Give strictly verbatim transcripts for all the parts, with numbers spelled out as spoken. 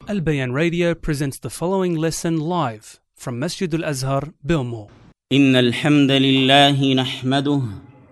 Al Bayan Radio presents the following lesson live from Masjid Al-Azhar, Bilmo. إن الحمد لله نحمده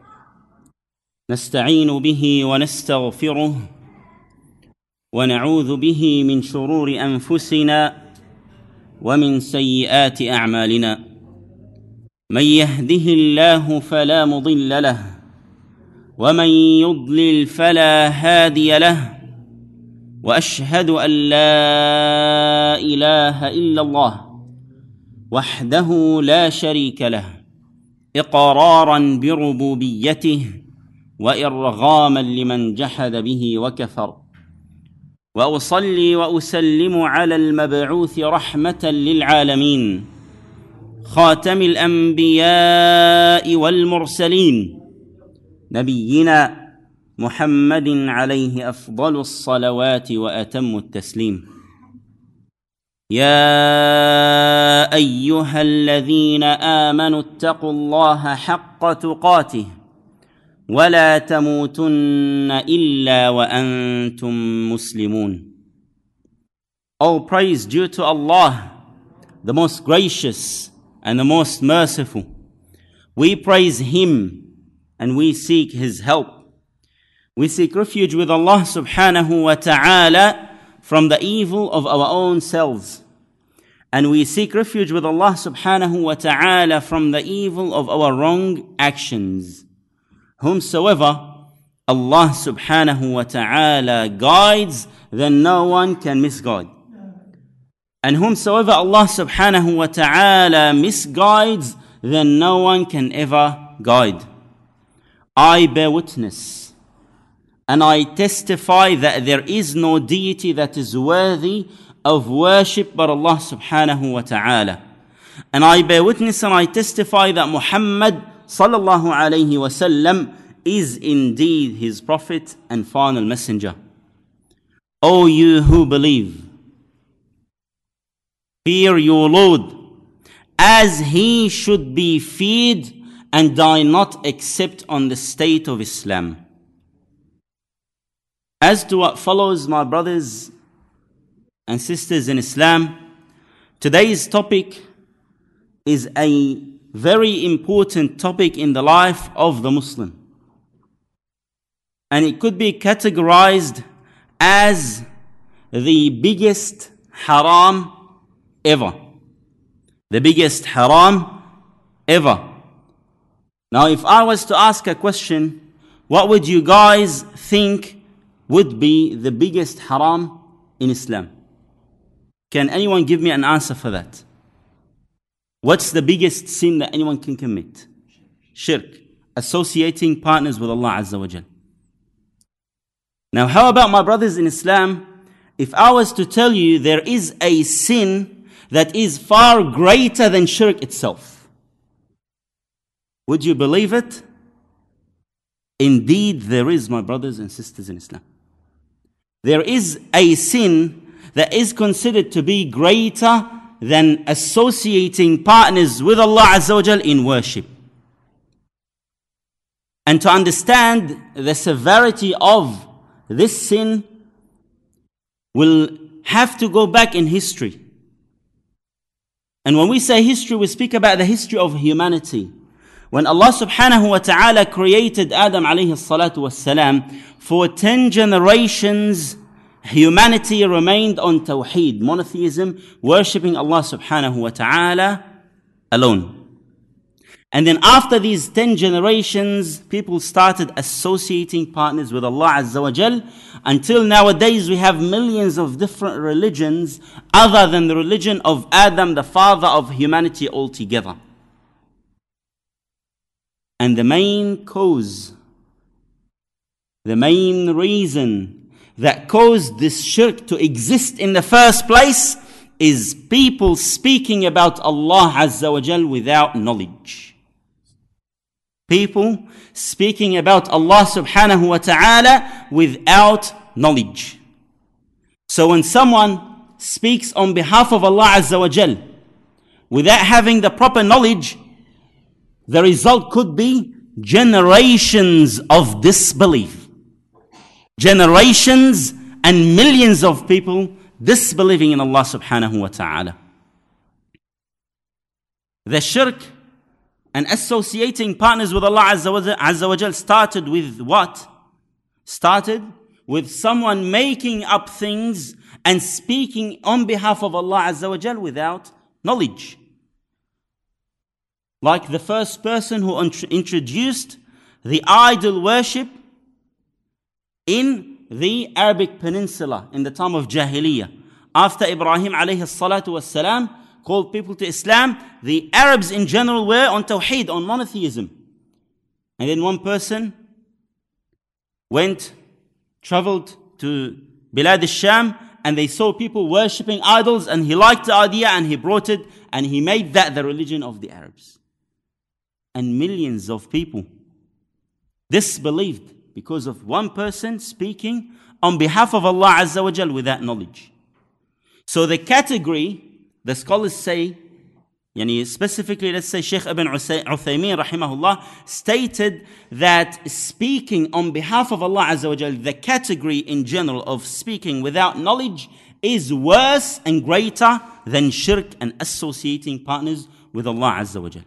نستعين به ونستغفره ونعوذ به من شرور أنفسنا ومن سيئات أعمالنا من يهده الله فلا مضل له ومن يضلل فلا هادي له وأشهد أن لا إله إلا الله وحده لا شريك له إقرارا بربوبيته وإرغاما لمن جحد به وكفر وأصلي وأسلم على المبعوث رحمة للعالمين خاتم الأنبياء والمرسلين نبينا محمد عليه أفضل الصلوات وأتم التسليم. يا أيها الذين آمنوا اتقوا الله حق تقاته ولا تموتن إلا وأنتم مسلمون. All praise due to Allah, the most gracious and the most merciful. We praise Him and we seek His help. We seek refuge with Allah subhanahu wa ta'ala from the evil of our own selves. And we seek refuge with Allah subhanahu wa ta'ala from the evil of our wrong actions. Whomsoever Allah subhanahu wa ta'ala guides, then no one can misguide. And whomsoever Allah subhanahu wa ta'ala misguides, then no one can ever guide. I bear witness and I testify that there is no deity that is worthy of worship but Allah subhanahu wa ta'ala. And I bear witness and I testify that Muhammad sallallahu alayhi wa sallam is indeed his prophet and final messenger. O you who believe, fear your Lord as he should be feared and die not except on the state of Islam. As to what follows, my brothers and sisters in Islam, today's topic is a very important topic in the life of the Muslim. And it could be categorized as the biggest haram ever. The biggest haram ever. Now, if I was to ask a question, what would you guys think would be the biggest haram in Islam? Can anyone give me an answer for that? What's the biggest sin that anyone can commit? Shirk. Associating partners with Allah Azza wa Jal. Now, how about my brothers in Islam? If I was to tell you there is a sin that is far greater than shirk itself, would you believe it? Indeed, there is, my brothers and sisters in Islam. There is a sin that is considered to be greater than associating partners with Allah Azza wa Jal in worship. And to understand the severity of this sin, we'll have to go back in history. And when we say history, we speak about the history of humanity. When Allah subhanahu wa ta'ala created Adam alayhi salatu was salam, for ten generations, humanity remained on tawheed, monotheism, worshipping Allah subhanahu wa ta'ala alone. And then after these ten generations, people started associating partners with Allah Azza wa Jal, until nowadays we have millions of different religions other than the religion of Adam, the father of humanity altogether. And the main cause, the main reason that caused this shirk to exist in the first place is people speaking about Allah Azza wa Jal without knowledge. People speaking about Allah subhanahu wa ta'ala without knowledge. So when someone speaks on behalf of Allah Azza wa Jal without having the proper knowledge, the result could be generations of disbelief. Generations and millions of people disbelieving in Allah subhanahu wa ta'ala. The shirk and associating partners with Allah Azza wa Jal started with what? Started with someone making up things and speaking on behalf of Allah Azza wa Jal without knowledge. Like the first person who introduced the idol worship in the Arabic Peninsula in the time of Jahiliyyah. After Ibrahim alayhi salatu was salam called people to Islam, the Arabs in general were on Tawheed, on monotheism. And then one person went, traveled to Bilad al-Sham, and they saw people worshipping idols, and he liked the idea and he brought it, and he made that the religion of the Arabs. And millions of people disbelieved because of one person speaking on behalf of Allah Azza wa Jal without knowledge. So the category, the scholars say, yani specifically let's say Shaykh Ibn Uthaymeen rahimahullah stated that speaking on behalf of Allah Azza wa Jal, the category in general of speaking without knowledge is worse and greater than shirk and associating partners with Allah Azza wa Jal.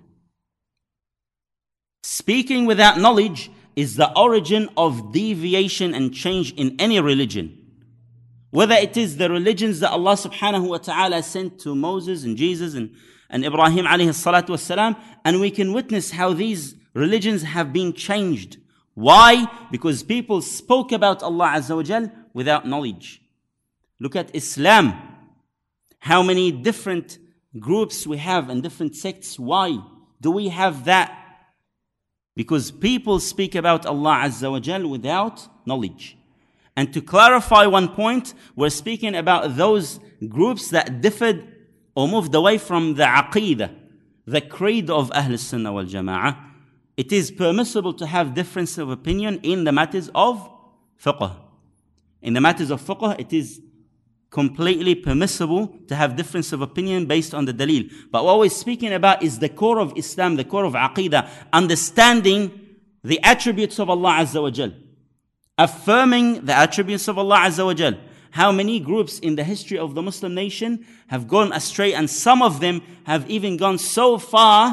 Speaking without knowledge is the origin of deviation and change in any religion. Whether it is the religions that Allah subhanahu wa ta'ala sent to Moses and Jesus and, and Ibrahim alayhi salatu wassalam, and we can witness how these religions have been changed. Why? Because people spoke about Allah Azza wa Jal without knowledge. Look at Islam. How many different groups we have and different sects. Why do we have that? Because people speak about Allah Azza wa Jal without knowledge. And to clarify one point, we're speaking about those groups that differed or moved away from the aqeedah, the creed of Ahl Sunnah wal Jama'ah. It is permissible to have difference of opinion in the matters of fiqh. In the matters of fiqh, it is completely permissible to have difference of opinion based on the dalil. But what we're speaking about is the core of Islam, the core of aqeedah, understanding the attributes of Allah Azza wa Jal. Affirming the attributes of Allah Azza wa Jal. How many groups in the history of the Muslim nation have gone astray, and some of them have even gone so far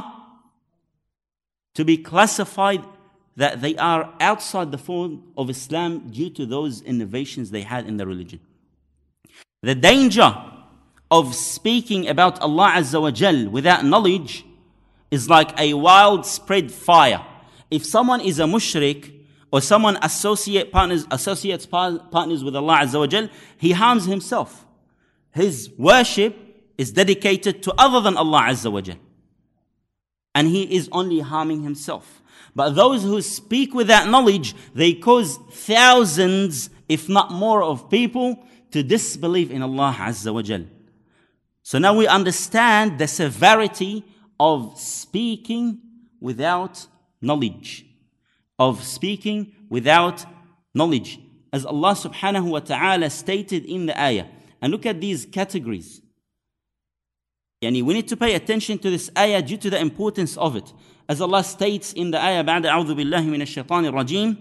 to be classified that they are outside the fold of Islam due to those innovations they had in the religion. The danger of speaking about Allah Azza wa Jal without knowledge is like a wild spread fire. If someone is a mushrik, or someone associate partners, associates partners with Allah Azza wa Jal, he harms himself. His worship is dedicated to other than Allah Azza wa Jal. And he is only harming himself. But those who speak without knowledge, they cause thousands, if not more, of people to disbelieve in Allah Azza wa Jal. So now we understand the severity of speaking without knowledge. Of speaking without knowledge. As Allah subhanahu wa ta'ala stated in the ayah. And look at these categories. Yani we need to pay attention to this ayah due to the importance of it. As Allah states in the ayah, بعد أعوذ بالله من الشيطان الرجيم,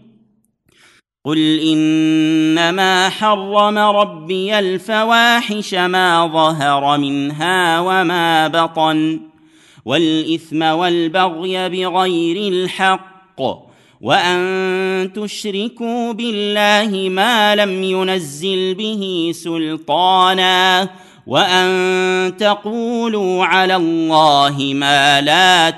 قل إنما حرم ربي الفواحش ما ظهر منها وما بطن والإثم والبغي بغير الحق وأن تشركوا بالله ما لم ينزل به سلطانا وأن تقولوا على الله ما لا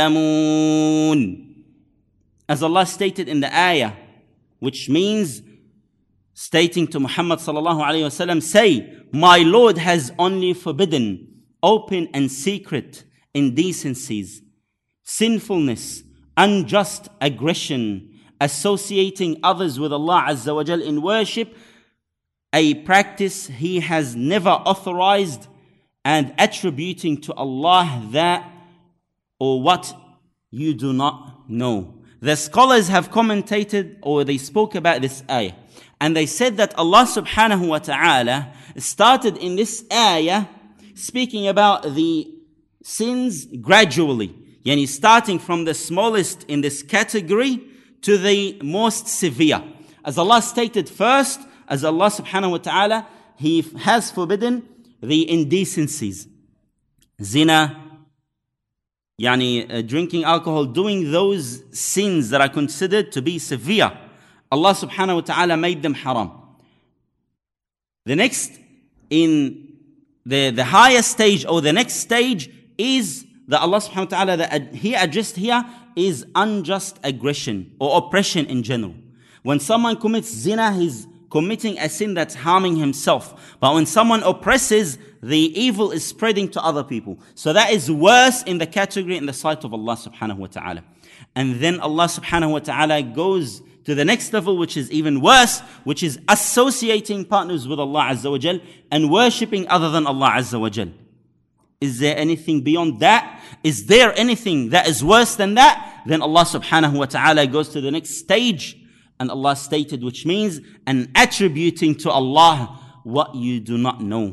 تعلمون. As Allah stated in the ayah, which means stating to Muhammad sallallahu alayhi wasallam, say, my Lord has only forbidden open and secret indecencies, sinfulness, unjust aggression, associating others with Allah Azza wa Jal in worship, a practice He has never authorized, and attributing to Allah that or what you do not know. The scholars have commentated, or they spoke about this ayah, and they said that Allah subhanahu wa ta'ala started in this ayah speaking about the sins gradually. Yani starting from the smallest in this category to the most severe. As Allah stated first, as Allah subhanahu wa ta'ala, He has forbidden the indecencies. Zina, yani uh, drinking alcohol, doing those sins that are considered to be severe. Allah subhanahu wa ta'ala made them haram. The next, in the, the higher stage, or the next stage, is that Allah subhanahu wa ta'ala, that He addressed here, is unjust aggression or oppression in general. When someone commits zina, he's committing a sin that's harming himself. But when someone oppresses, the evil is spreading to other people. So that is worse in the category in the sight of Allah subhanahu wa ta'ala. And then Allah subhanahu wa ta'ala goes to the next level, which is even worse, which is associating partners with Allah Azza wa Jal and worshipping other than Allah Azza wa Jal. Is there anything beyond that? Is there anything that is worse than that? Then Allah subhanahu wa ta'ala goes to the next stage, and Allah stated, which means an attributing to Allah what you do not know.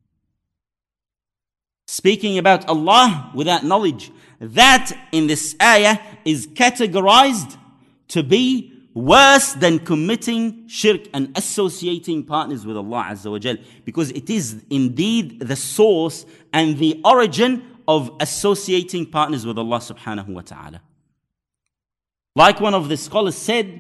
Speaking about Allah without knowledge. That in this ayah is categorized to be worse than committing shirk and associating partners with Allah Azza wa Jal, because it is indeed the source and the origin of associating partners with Allah subhanahu wa ta'ala. Like one of the scholars said,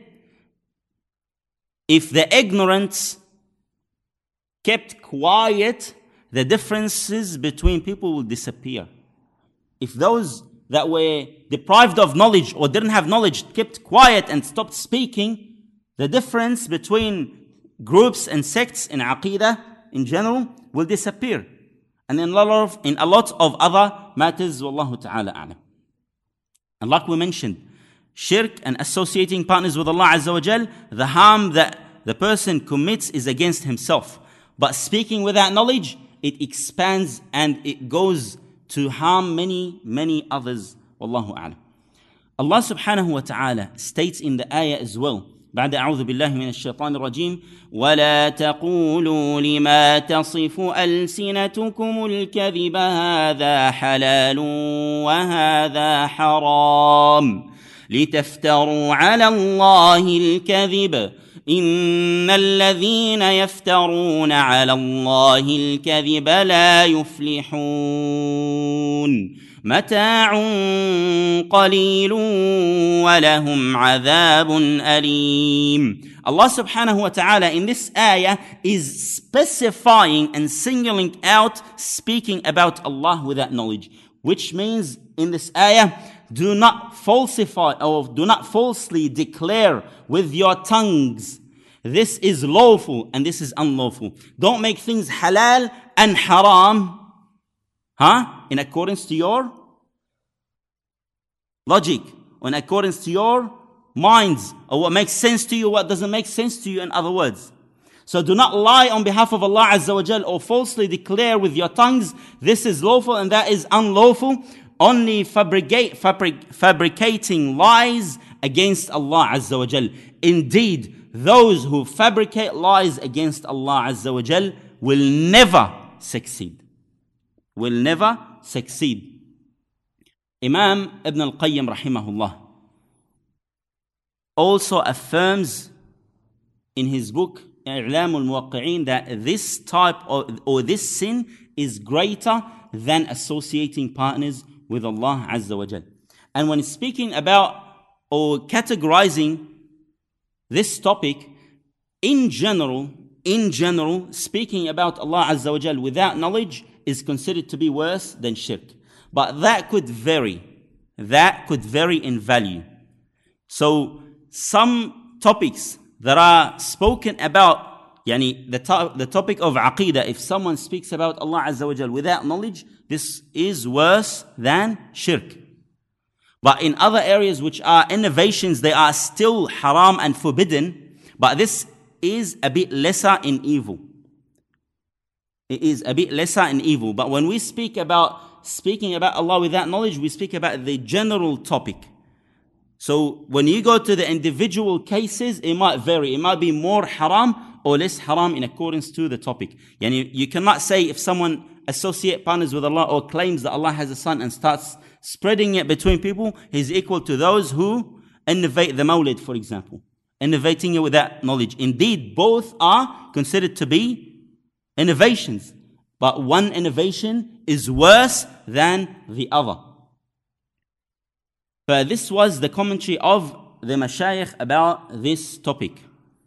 if the ignorance kept quiet, the differences between people will disappear. If those that were deprived of knowledge or didn't have knowledge kept quiet and stopped speaking, the difference between groups and sects in Aqidah in general will disappear. And in a lot of, in a lot of other matters, Wallahu ta'ala a'lam. And like we mentioned, shirk and associating partners with Allah Azza wa Jal, the harm that the person commits is against himself. But speaking without knowledge, it expands and it goes to harm many, many others. Wallahu a'lam. Allah subhanahu wa ta'ala states in the ayah as well, بعد أعوذ بالله من الشيطان الرجيم ولا تقولوا لما تصف ألسنتكم الكذب هذا حلال وهذا حرام لتفتروا على الله الكذب إن الذين يفترون على الله الكذب لا يفلحون متاع قليل ولهم عذاب أليم. Allah subhanahu wa ta'ala in this ayah is specifying and singling out speaking about Allah without knowledge, which means in this ayah, do not falsify or do not falsely declare with your tongues this is lawful and this is unlawful. Don't make things halal and haram, huh? In accordance to your logic, or in accordance to your minds, or what makes sense to you, what doesn't make sense to you, in other words. So do not lie on behalf of Allah Azza wa Jal or falsely declare with your tongues this is lawful and that is unlawful, only fabricate, fabric, fabricating lies against Allah Azza wa Jal. Indeed, those who fabricate lies against Allah Azza wa Jal will never succeed. Will never succeed. Imam Ibn al-Qayyim rahimahullah also affirms in his book I'lam al-Muwaqqi'in that this type of, or this sin is greater than associating partners with Allah Azza wa Jal. And when speaking about or categorizing this topic, in general, in general, speaking about Allah Azza wa Jal without knowledge is considered to be worse than shirk. But that could vary. That could vary in value. So some topics that are spoken about, yani the, to- the topic of Aqidah, if someone speaks about Allah Azza wa Jal without knowledge, this is worse than shirk. But in other areas which are innovations, they are still haram and forbidden, but this is a bit lesser in evil. It is a bit lesser in evil. But when we speak about speaking about Allah without knowledge, we speak about the general topic. So when you go to the individual cases, it might vary. It might be more haram or less haram in accordance to the topic. Yani you cannot say if someone associates partners with Allah or claims that Allah has a son and starts spreading it between people, he's equal to those who innovate the Mawlid, for example. Innovating it without knowledge. Indeed, both are considered to be innovations, but one innovation is worse than the other. But this was the commentary of the mashayikh about this topic.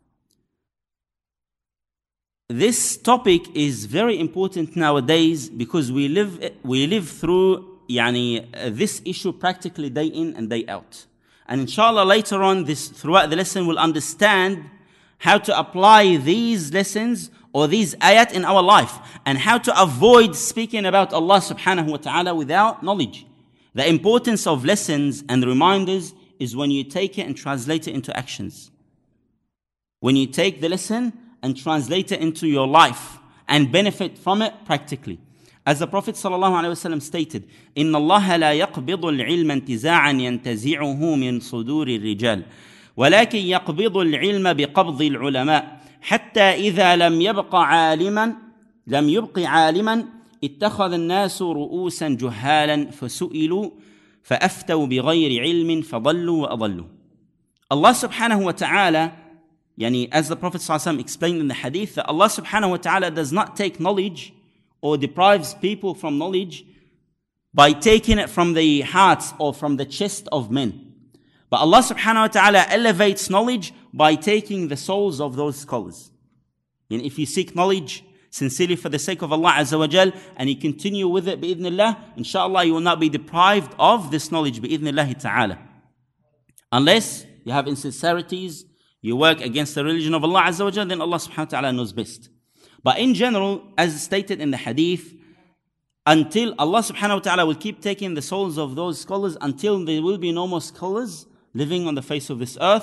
This topic is very important nowadays because we live we live through yani, uh, this issue practically day in and day out. And inshallah later on, this throughout the lesson we'll understand how to apply these lessons or these ayat in our life and how to avoid speaking about Allah subhanahu wa ta'ala without knowledge. The importance of lessons and reminders is when you take it and translate it into actions. When you take the lesson and translate it into your life and benefit from it practically. As the Prophet ﷺ stated, إِنَّ اللَّهَ لَا يَقْبِضُ الْعِلْمَ انْتِزَاعًا يَنْتَزِعُهُ مِنْ صُدُورِ الرِّجَالِ ولكن يقبض العلم بقبض العلماء حتى إذا لم يبق عالما لم يبق عالما اتخذ الناس رؤوسا جهالا فسئلوا فأفتوا بغير علم فضلوا وأضلوا. Allah subhanahu wa ta'ala, yani as the Prophet ﷺ explained in the hadith, that Allah subhanahu wa ta'ala does not take knowledge or deprives people from knowledge by taking it from the hearts or from the chest of men. But Allah subhanahu wa ta'ala elevates knowledge by taking the souls of those scholars. And if you seek knowledge sincerely for the sake of Allah Azza wa Jal and you continue with it bi'idhnillah, inshallah you will not be deprived of this knowledge bi'idhnillah ta'ala. Unless you have insincerities, you work against the religion of Allah Azza wa Jal, then Allah subhanahu wa ta'ala knows best. But in general, as stated in the hadith, until Allah subhanahu wa ta'ala will keep taking the souls of those scholars until there will be no more scholars living on the face of this earth.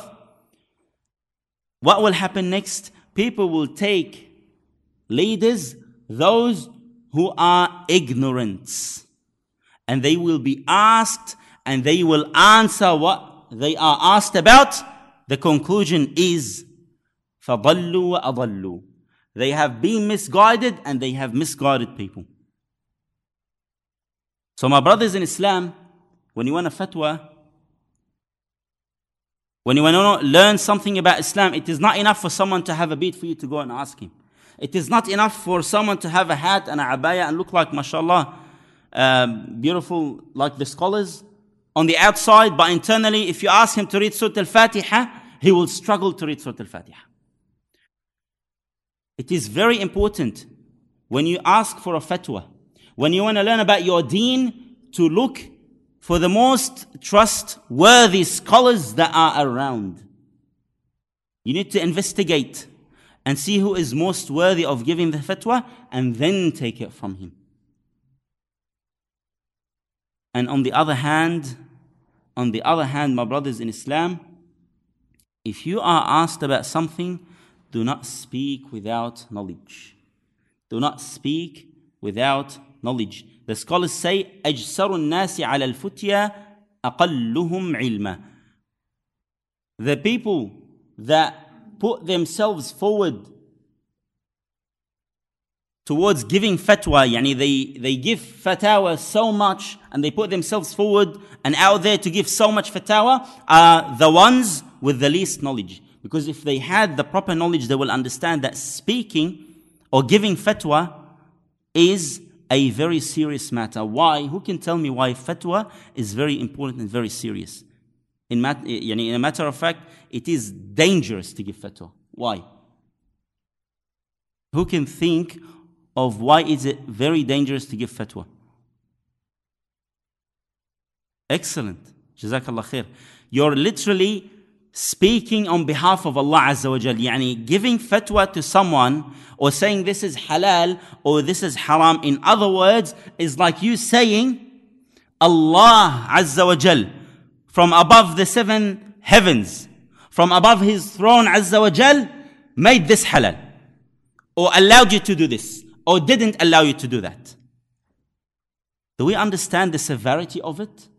What will happen next? People will take leaders, those who are ignorant, and they will be asked and they will answer what they are asked about. The conclusion is فَضَلُّوا وَأَضَلُّوا. They have been misguided and they have misguided people. So my brothers in Islam, when you want a fatwa, when you want to learn something about Islam, it is not enough for someone to have a bead for you to go and ask him. It is not enough for someone to have a hat and a abaya and look like, mashallah, uh, beautiful like the scholars on the outside, but internally, if you ask him to read Surah Al-Fatiha, he will struggle to read Surah Al-Fatiha. It is very important when you ask for a fatwa, when you want to learn about your deen, to look for the most trustworthy scholars that are around. You need to investigate and see who is most worthy of giving the fatwa and then take it from him. And on the other hand, on the other hand, my brothers in Islam, if you are asked about something, do not speak without knowledge. Do not speak without knowledge. The scholars say, أَجْسَرُ النَّاسِ عَلَى الْفُتْيَا أَقَلُّهُمْ عِلْمًا. The people that put themselves forward towards giving fatwa, yani they, they give fatwa so much and they put themselves forward and out there to give so much fatwa, are the ones with the least knowledge. Because if they had the proper knowledge, they will understand that speaking or giving fatwa is a very serious matter. Why? Who can tell me why fatwa is very important and very serious? In, mat- in a matter of fact, it is dangerous to give fatwa. Why? Who can think of why is it very dangerous to give fatwa? Excellent. Jazakallah khair. You're literally speaking on behalf of Allah Azza wa Jal. Yani giving fatwa to someone or saying this is halal or this is haram, in other words, is like you saying Allah Azza wa Jal from above the seven heavens, from above His throne Azza wa Jal, made this halal or allowed you to do this or didn't allow you to do that. Do we understand the severity of it?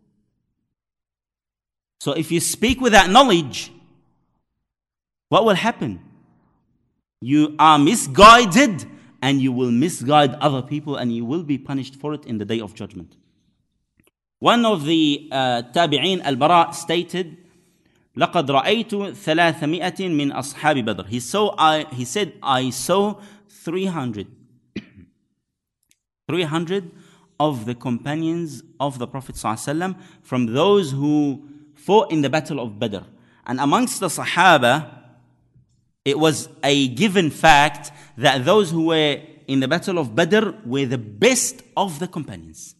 So if you speak without knowledge, what will happen? You are misguided and you will misguide other people and you will be punished for it in the day of judgment. One of the uh, tabi'in, Al-Bara, stated, لَقَدْ رَأَيْتُ ثَلَاثَمِائَةٍ مِّنْ أَصْحَابِ بَدْرٍ. He saw, I, he said, I saw three hundred three hundred of the companions of the Prophet ﷺ, from those who fought in the battle of Badr. And amongst the Sahaba, it was a given fact that those who were in the battle of Badr were the best of the companions.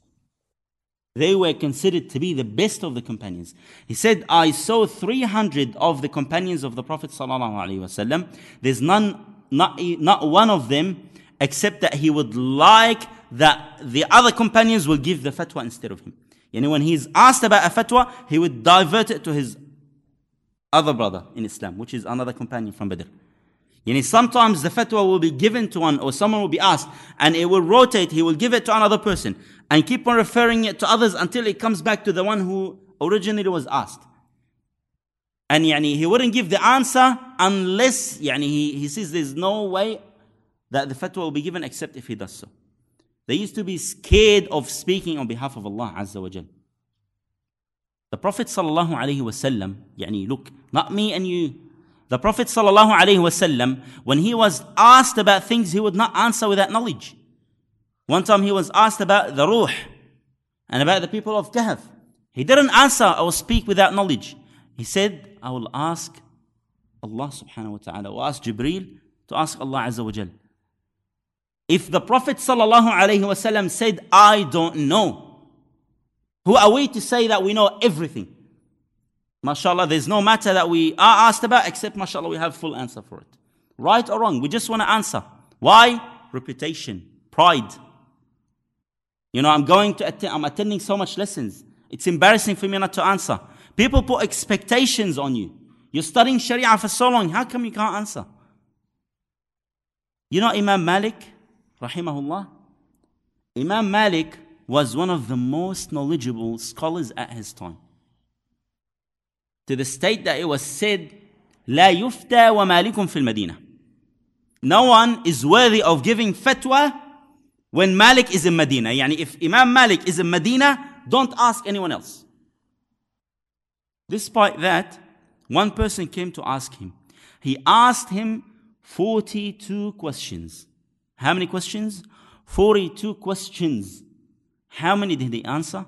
They were considered to be the best of the companions. He said, I saw three hundred of the companions of the Prophet ﷺ. There's none, not, not one of them, except that he would like that the other companions will give the fatwa instead of him. You know, when he's asked about a fatwa, he would divert it to his other brother in Islam, which is another companion from Badr. You know, sometimes the fatwa will be given to one, or someone will be asked, and it will rotate. He will give it to another person and keep on referring it to others until it comes back to the one who originally was asked. And yani, he wouldn't give the answer unless yani, he, he says there's no way that the fatwa will be given except if he does so. They used to be scared of speaking on behalf of Allah Azza wa Jal. The Prophet sallallahu alaihi wasallam, yani look, not me and you. The Prophet sallallahu alaihi wasallam, when he was asked about things, he would not answer without knowledge. One time he was asked about the Ruh and about the people of Kahf. He didn't answer or speak without knowledge. He said, I will ask Allah subhanahu wa ta'ala, or ask Jibreel to ask Allah Azza wa Jal. If the Prophet sallallahu alaihi wasallam said, I don't know, who are we to say that we know everything? MashaAllah, there's no matter that we are asked about, except MashaAllah, we have full answer for it. Right or wrong, we just want to answer. Why? Reputation, pride. You know, I'm going to attend, I'm attending so much lessons. It's embarrassing for me not to answer. People put expectations on you. You're studying Sharia for so long, how come you can't answer? You know Imam Malik, rahimahullah? Imam Malik was one of the most knowledgeable scholars at his time. To the state that it was said, لا يفتى ومالك في المدينة. No one is worthy of giving fatwa when Malik is in Medina. Yani if Imam Malik is in Medina, don't ask anyone else. Despite that, one person came to ask him. He asked him forty-two questions. How many questions? forty-two questions. How many did he answer?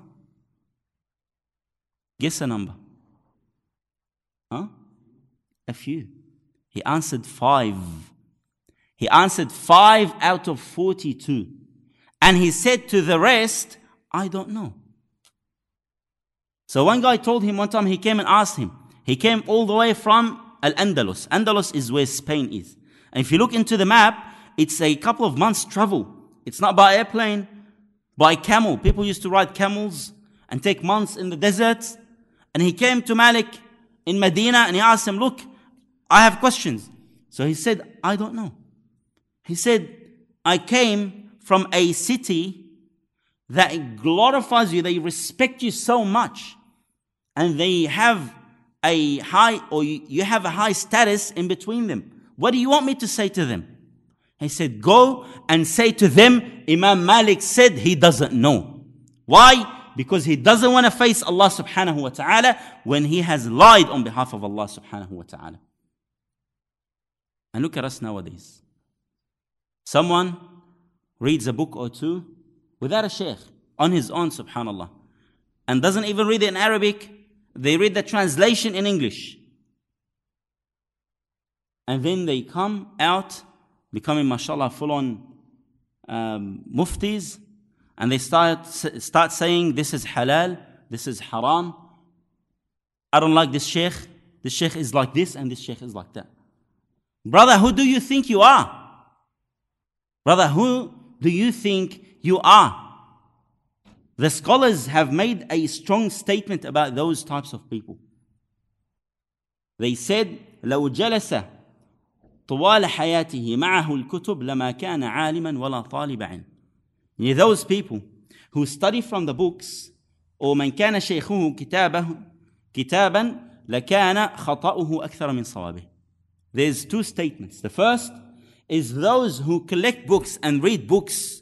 Guess a number. Huh? A few. He answered five. He answered five out of forty-two. And he said to the rest, I don't know. So one guy told him one time, he came and asked him. He came all the way from Al-Andalus. Andalus is where Spain is. And if you look into the map, it's a couple of months travel. It's not by airplane, by camel. People used to ride camels and take months in the deserts. And he came to Malik in Medina and he asked him, look, I have questions. So he said, I don't know. He said, I came from a city that glorifies you, they respect you so much, and they have a high, or you have a high status in between them. What do you want me to say to them? He said, go and say to them, Imam Malik said he doesn't know. Why? Because he doesn't want to face Allah subhanahu wa ta'ala when he has lied on behalf of Allah subhanahu wa ta'ala. And look at us nowadays. Someone reads a book or two without a sheikh, on his own, subhanallah, and doesn't even read it in Arabic. They read the translation in English. And then they come out becoming, mashallah, full-on um, muftis, and they start start saying, this is halal, this is haram. I don't like this sheikh. This sheikh is like this, and this sheikh is like that. Brother, who do you think you are? Brother, who do you think you are? The scholars have made a strong statement about those types of people. They said, لو جلس طوال حياته معه الكتب لما كان عالما ولا طالب علم. Those people who study from the books, or من كان شيخه كتابه كتابا لكان خطأه أكثر من صوابه. There's two statements. The first is those who collect books and read books.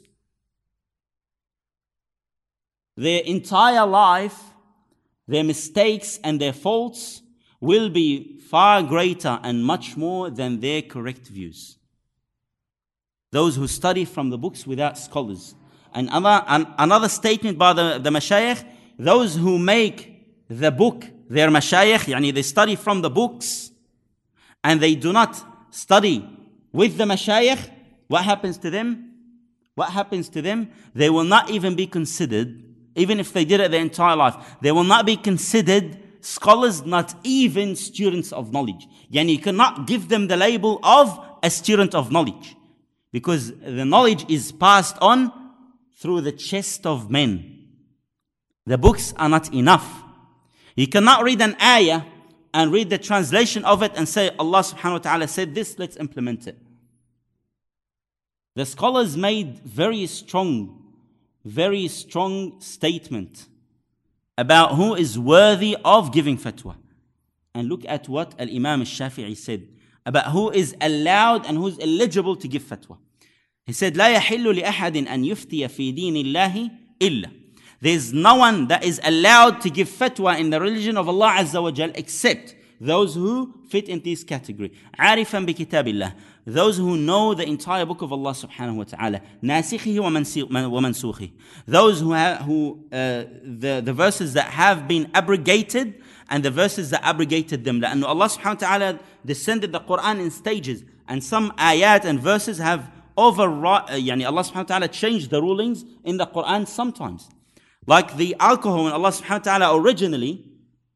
Their entire life, their mistakes and their faults will be far greater and much more than their correct views. Those who study from the books without scholars. and another, an, another statement by the, the mashayikh, those who make the book their mashayikh, yani they study from the books, and they do not study with the mashayikh, what happens to them? What happens to them? They will not even be considered, even if they did it their entire life, they will not be considered scholars, not even students of knowledge. Yani you cannot give them the label of a student of knowledge, because the knowledge is passed on through the chest of men. The books are not enough. You cannot read an ayah and read the translation of it and say, Allah subhanahu wa ta'ala said this, let's implement it. The scholars made very strong, very strong statement about who is worthy of giving fatwa. And look at what Al-Imam al-Shafi'i said about who is allowed and who is eligible to give fatwa. He said, لا يحل لأحد أن يفتي في دين الله إلا. There's no one that is allowed to give fatwa in the religion of Allah Azza wa Jal except those who fit in this category. عارفا بكتاب الله. Those who know the entire book of Allah subhanahu wa ta'ala. ناسخه ومنسوخه. Those who have, who, uh, the, the verses that have been abrogated and the verses that abrogated them. لأنه Allah subhanahu wa ta'ala descended the Quran in stages, and some ayat and verses have override, uh, yani Allah subhanahu wa ta'ala changed the rulings in the Quran sometimes. Like the alcohol, when Allah subhanahu wa ta'ala originally,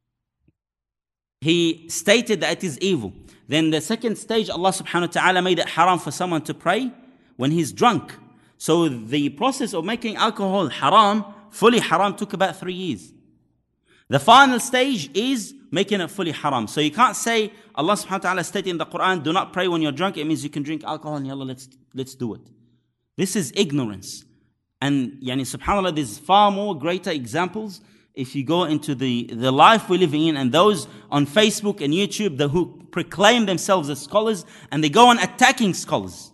He stated that it is evil. Then the second stage, Allah subhanahu wa ta'ala made it haram for someone to pray when he's drunk. So the process of making alcohol haram, fully haram, took about three years. The final stage is making it fully haram. So you can't say, Allah subhanahu wa ta'ala stated in the Quran, do not pray when you're drunk. It means you can drink alcohol and yalla, let's, let's do it. This is ignorance. And yani, subhanAllah, there's far more greater examples. If you go into the, the life we're living in, and those on Facebook and YouTube the, who proclaim themselves as scholars, and they go on attacking scholars.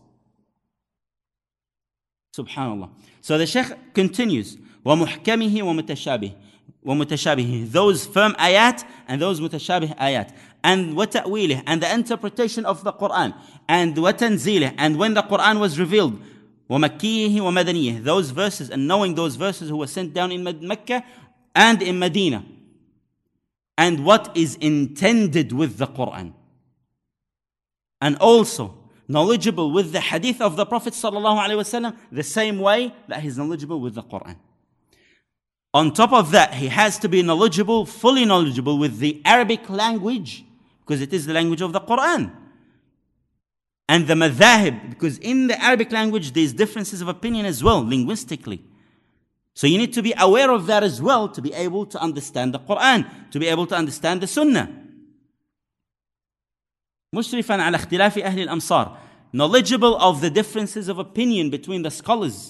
Subhanallah. So the Shaykh continues, وَمُحْكَمِهِ وَمُتَشَابِهِ وَمُتَشَابِهِ. Those firm ayat and those mutashabih ayat. And وَتَأْوِيلِهِ, and the interpretation of the Quran. And وَتَنْزِيلِهِ, and when the Quran was revealed. وَمَكِّيهِ وَمَدَنِيهِ. Those verses, and knowing those verses who were sent down in Mecca and in Medina, and what is intended with the Quran, and also knowledgeable with the hadith of the Prophet sallallahu alaihi wasallam the same way that he's knowledgeable with the Quran. On top of that, he has to be knowledgeable, fully knowledgeable with the Arabic language, because it is the language of the Quran, and the madhahib, because in the Arabic language there's differences of opinion as well, linguistically. So you need to be aware of that as well to be able to understand the Quran, to be able to understand the Sunnah. مشرفا على اختلاف أهل الأمصار. Knowledgeable of the differences of opinion between the scholars.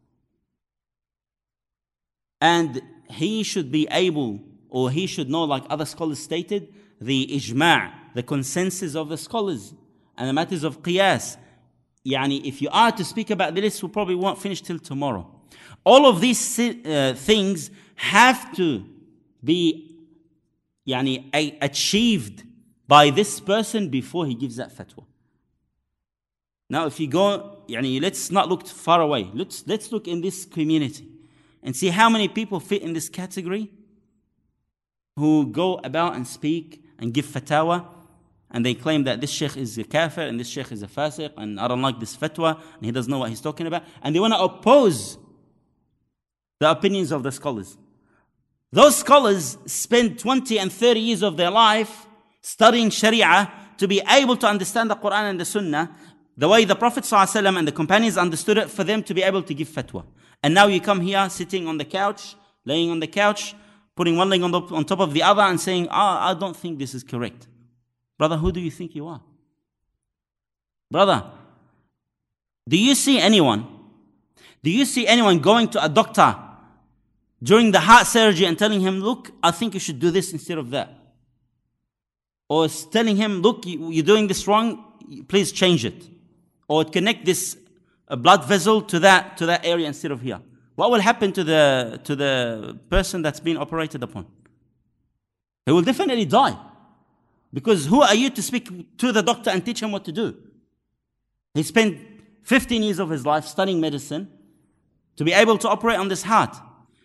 And he should be able, or he should know, like other scholars stated, the ijma', the consensus of the scholars, and the matters of qiyas. Yani, if you are to speak about this, we probably won't finish till tomorrow. All of these uh, things have to be yani, a- achieved by this person before he gives that fatwa. Now, if you go, yani, let's not look far away. Let's, let's look in this community and see how many people fit in this category who go about and speak and give fatwa, and they claim that this sheikh is a kafir and this sheikh is a fasiq and I don't like this fatwa and he doesn't know what he's talking about, and they want to oppose the opinions of the scholars. Those scholars spend twenty and thirty years of their life studying Sharia to be able to understand the Quran and the Sunnah the way the Prophet ﷺ and the companions understood it, for them to be able to give fatwa. And now you come here sitting on the couch, laying on the couch, putting one leg on, the, on top of the other and saying, ah, I don't think this is correct. Brother, who do you think you are? Brother, do you see anyone? Do you see anyone going to a doctor during the heart surgery and telling him, look, I think you should do this instead of that? Or telling him, look, you're doing this wrong, please change it. Or connect this blood vessel to that, to that area instead of here. What will happen to the, to the person that's been operated upon? He will definitely die. Because who are you to speak to the doctor and teach him what to do? He spent fifteen years of his life studying medicine, to be able to operate on this heart.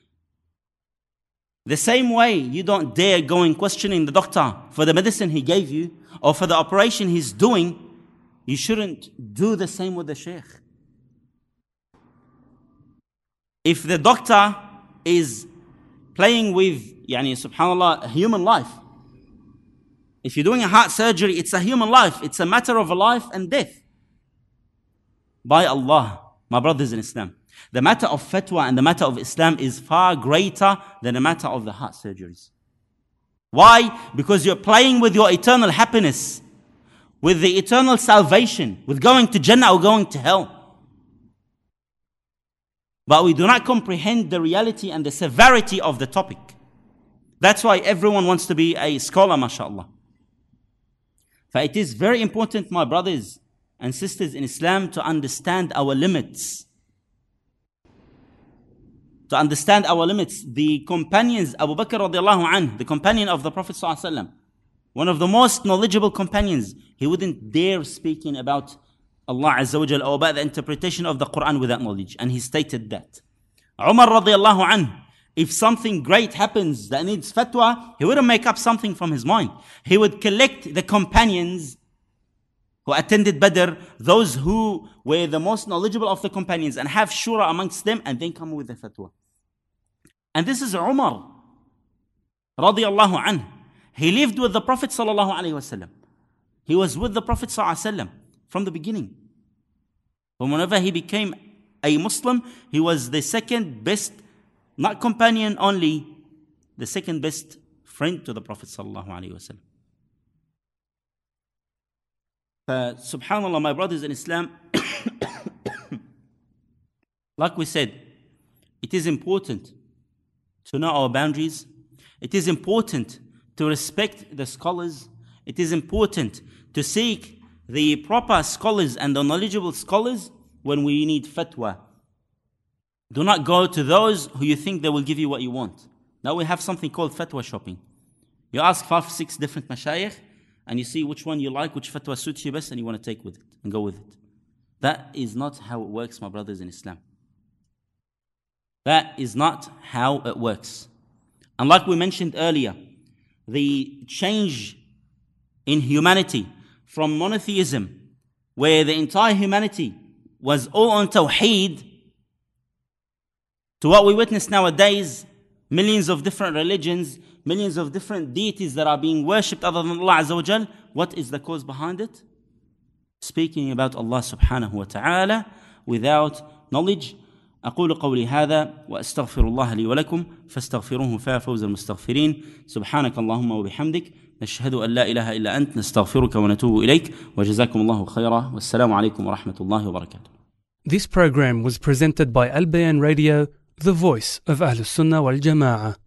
The same way you don't dare go in questioning the doctor for the medicine he gave you or for the operation he's doing, you shouldn't do the same with the sheikh. If the doctor is playing with, yani, subhanAllah, a human life, if you're doing a heart surgery, it's a human life. It's a matter of life and death. By Allah, my brothers in Islam, the matter of fatwa and the matter of Islam is far greater than the matter of the heart surgeries. Why? Because you're playing with your eternal happiness, with the eternal salvation, with going to Jannah or going to hell. But we do not comprehend the reality and the severity of the topic. That's why everyone wants to be a scholar, mashallah. For it is very important, my brothers and sisters in Islam, to understand our limits. To understand our limits. The companions, Abu Bakr radiallahu anh, the companion of the Prophet sallallahu alaihi wasallam, one of the most knowledgeable companions, he wouldn't dare speaking about Allah Azza wa Jal or about the interpretation of the Quran without knowledge. And he stated that. Umar radiallahu anh, if something great happens that needs fatwa, he wouldn't make up something from his mind. He would collect the companions who attended Badr, those who were the most knowledgeable of the companions, and have shura amongst them, and then come with the fatwa. And this is Umar radiallahu anh. He lived with the Prophet sallallahu alaihi wasallam. He was with the Prophet sallallahu alaihi wasallam from the beginning. But whenever he became a Muslim, he was the second best, not companion only, the second best friend to the Prophet sallallahu alaihi wasallam. Uh, subhanallah, my brothers in Islam, like we said, it is important to know our boundaries. It is important to respect the scholars. It is important to seek the proper scholars and the knowledgeable scholars when we need fatwa. Do not go to those who you think they will give you what you want. Now we have something called fatwa shopping. You ask five, six different mashayikh, and you see which one you like, which fatwa suits you best, and you want to take with it and go with it. That is not how it works, my brothers in Islam. That is not how it works. And like we mentioned earlier, the change in humanity from monotheism, where the entire humanity was all on tawheed, to what we witness nowadays, millions of different religions, millions of different deities that are being worshipped other than Allah Azza wa Jal. What is the cause behind it? Speaking about Allah subhanahu wa ta'ala without knowledge. أقول قولي هذا وأستغفر الله لي ولكم فاستغفروه فيا فوز المستغفرين سبحانك اللهم وبحمدك نشهد أن لا إله إلا أنت نستغفرك ونتوب إليك وجزاكم الله خيرا والسلام عليكم ورحمة الله وبركاته. This program was presented by Al Bayan Radio, the voice of Ahlus Sunnah wal Jama'ah.